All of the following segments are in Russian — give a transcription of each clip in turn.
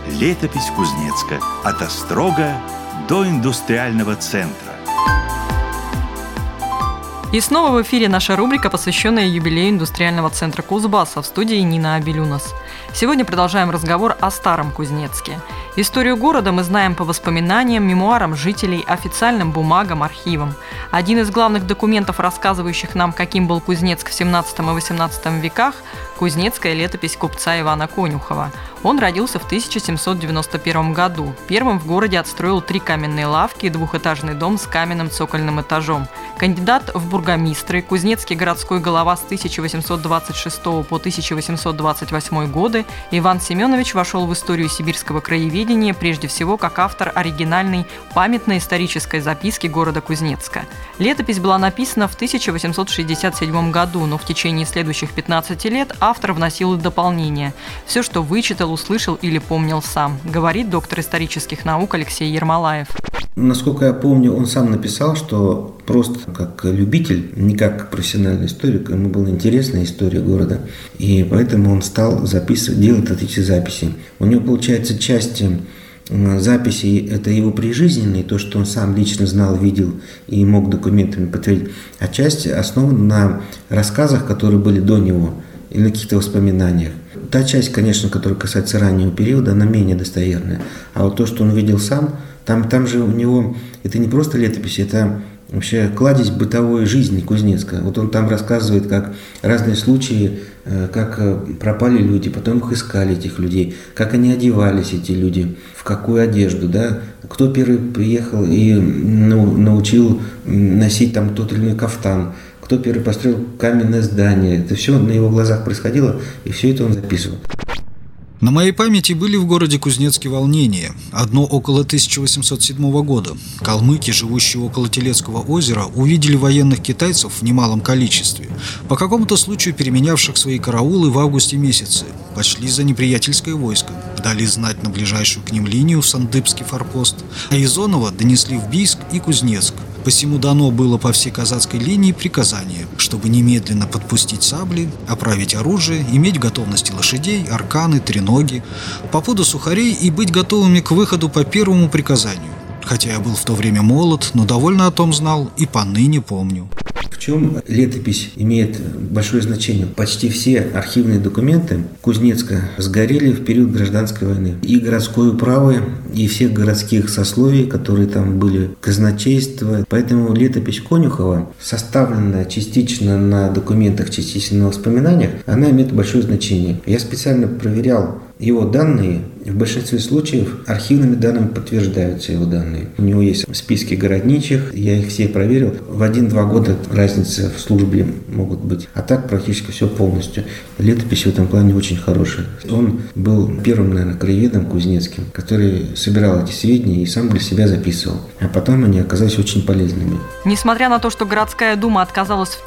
Летопись Кузнецка. От острога до индустриального центра. И снова в эфире наша рубрика, посвященная юбилею индустриального центра Кузбасса. В студии Нина Абелюнас. Сегодня продолжаем разговор о старом Кузнецке. Историю города мы знаем по воспоминаниям, мемуарам жителей, официальным бумагам, архивам. Один из главных документов, рассказывающих нам, каким был Кузнецк в 17 и 18 веках, кузнецкая летопись купца Ивана Конюхова. Он родился в 1791 году. Первым в городе отстроил 3 каменные лавки и двухэтажный дом с каменным цокольным этажом. Кандидат в бургомистры, кузнецкий городской голова с 1826 по 1828 годы, Иван Семенович вошел в историю сибирского краеведения прежде всего как автор оригинальной памятно-исторической записки города Кузнецка. Летопись была написана в 1867 году, но в течение следующих 15 лет автор вносил дополнения. Все, что вычитал, услышал или помнил сам, говорит доктор исторических наук Алексей Ермолаев. Насколько я помню, он сам написал, что просто как любитель, не как профессиональный историк, ему была интересна история города, и поэтому он стал делать эти записи. У него, получается, часть записей – это его прижизненные, то, что он сам лично знал, видел и мог документами подтвердить, а часть основана на рассказах, которые были до него, или на каких-то воспоминаниях. Та часть, конечно, которая касается раннего периода, она менее достоверная. А вот то, что он видел сам, там же у него, это не просто летопись, это вообще кладезь бытовой жизни Кузнецка. Вот он там рассказывает, как разные случаи, как пропали люди, потом их искали, этих людей, как они одевались, эти люди, в какую одежду, да, кто первый приехал и научил носить там тот или иной кафтан, кто первый построил каменное здание. Это все на его глазах происходило, и все это он записывал. На моей памяти были в городе Кузнецке волнения. Одно около 1807 года. Калмыки, живущие около Телецкого озера, увидели военных китайцев в немалом количестве, по какому-то случаю переменявших свои караулы в августе месяце. Пошли за неприятельское войско, дали знать на ближайшую к ним линию в Сандыбский форпост, а из Онова донесли в Бийск и Кузнецк. Посему дано было по всей казацкой линии приказание, чтобы немедленно подпустить сабли, оправить оружие, иметь в готовности лошадей, арканы, треноги, по пуду сухарей и быть готовыми к выходу по первому приказанию. Хотя я был в то время молод, но довольно о том знал и поныне помню. В чем летопись имеет большое значение? Почти все архивные документы Кузнецка сгорели в период гражданской войны. И городской управы, и всех городских сословий, которые там были, казначейство. Поэтому летопись Конюхова, составленная частично на документах, частично на воспоминаниях, она имеет большое значение. Я специально проверял его данные. В большинстве случаев архивными данными подтверждаются его данные. У него есть списки городничих, я их все проверил. В 1-2 года разница в службе могут быть. А так практически все полностью. Летопись в этом плане очень хорошая. Он был первым, наверное, краеведом кузнецким, который собирал эти сведения и сам для себя записывал. А потом они оказались очень полезными. Несмотря на то, что городская дума отказалась в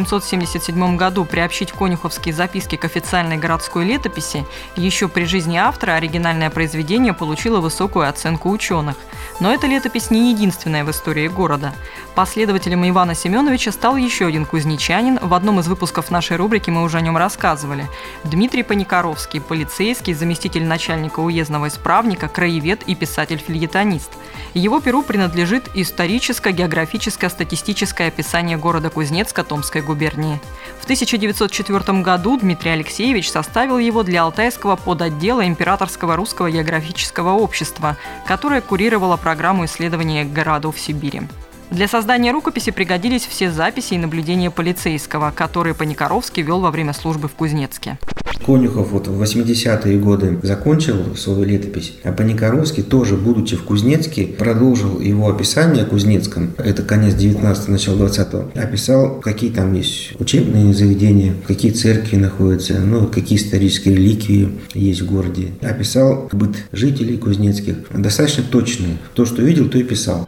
1877 году приобщить конюховские записки к официальной городской летописи, еще при жизни автора оригинальное произведение получило высокую оценку ученых. Но эта летопись не единственная в истории города. Последователем Ивана Семеновича стал еще один кузнечанин. В одном из выпусков нашей рубрики мы уже о нем рассказывали. Дмитрий Паникоровский, полицейский, заместитель начальника уездного исправника, краевед и писатель-фельетонист. Его перу принадлежит историческо-географическое статистическое описание города Кузнецка Томской губернии. В 1904 году Дмитрий Алексеевич составил его для Алтайского подотдела Императорского русского географического общества, которое курировало программу исследования городов Сибири. Для создания рукописи пригодились все записи и наблюдения полицейского, которые Паникоровский вел во время службы в Кузнецке. Конюхов в 80-е годы закончил свою летопись, а Паникоровский тоже, будучи в Кузнецке, продолжил его описание о Кузнецком, это конец 19-го, начало 20-го, описал, какие там есть учебные заведения, какие церкви находятся, какие исторические реликвии есть в городе. Описал быт жителей кузнецких, достаточно точно, то, что видел, то и писал.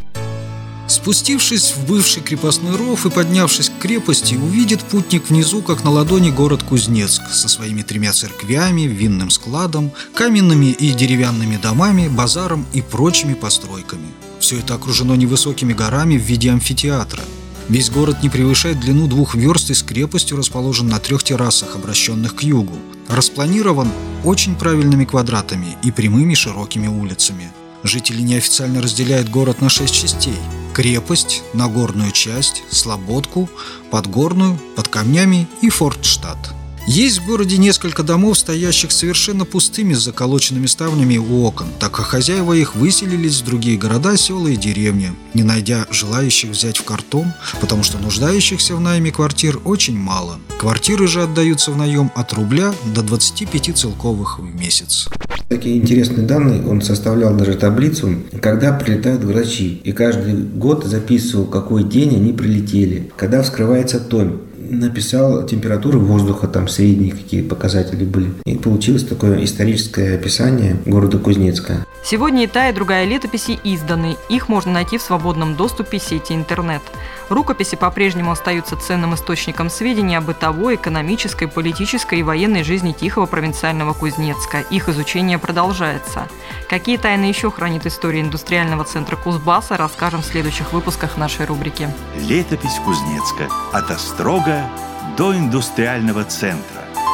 Спустившись в бывший крепостной ров и поднявшись к крепости, увидит путник внизу, как на ладони, город Кузнецк со своими 3 церквями, винным складом, каменными и деревянными домами, базаром и прочими постройками. Все это окружено невысокими горами в виде амфитеатра. Весь город не превышает длину 2 верст и с крепостью расположен на 3 террасах, обращенных к югу. Распланирован очень правильными квадратами и прямыми широкими улицами. Жители неофициально разделяют город на 6 частей: крепость, Нагорную часть, Слободку, Подгорную, под камнями и Фортштадт. Есть в городе несколько домов, стоящих совершенно пустыми с заколоченными ставнями у окон, так как хозяева их выселились в другие города, села и деревни, не найдя желающих взять в картон, потому что нуждающихся в найме квартир очень мало. Квартиры же отдаются в наем от рубля до 25 целковых в месяц. Такие интересные данные, он составлял даже таблицу, когда прилетают врачи, и каждый год записывал, какой день они прилетели, когда вскрывается томь. Написал температуру воздуха, там средние какие показатели были. И получилось такое историческое описание города Кузнецка. Сегодня и та, и другая летописи изданы. Их можно найти в свободном доступе сети интернет. Рукописи по-прежнему остаются ценным источником сведений о бытовой, экономической, политической и военной жизни тихого провинциального Кузнецка. Их изучение продолжается. Какие тайны еще хранит история индустриального центра Кузбасса, расскажем в следующих выпусках нашей рубрики. Летопись Кузнецка. От Острога до индустриального центра.